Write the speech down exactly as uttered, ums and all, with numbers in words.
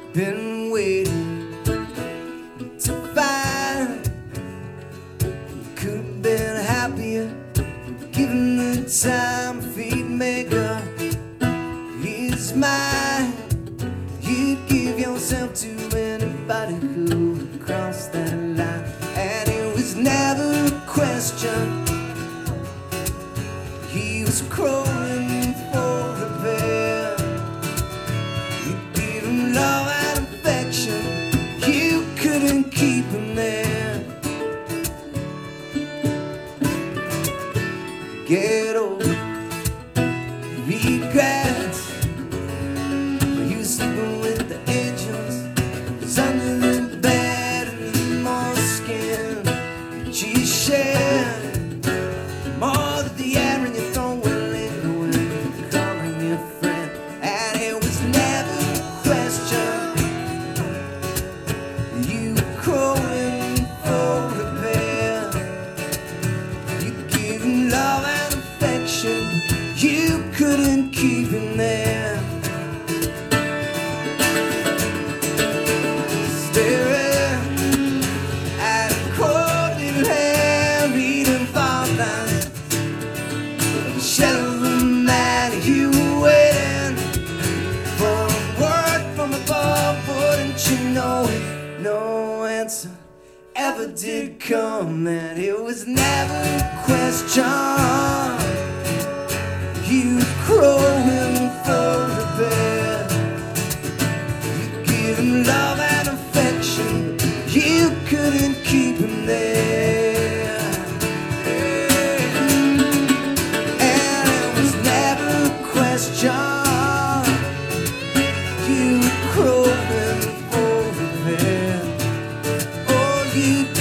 been waiting to find. Could have been happier given the time. Feet maker is mine. You'd give yourself to anybody who would cross that line, and it was never a question. He was crawling for repair. You gave him love and affection. You couldn't keep him there. Get over regrets. Were you sleeping with the angels? Was under the bed and the more skin that you shared. More than the air in your throat will linger when you're calling your friend. And it was never a question. You were crawling for repair. You gave him love and affection. You couldn't keep him there. Staring at a cold little hand, reading fine lines. The shadow of a man, you were waiting for a word from above. Wouldn't you know it? No answer ever did come, and it was never a question. You crowing for the bed. You give him love and affection. You couldn't keep him there. And it was never a question. You crowing for the bed. Oh, you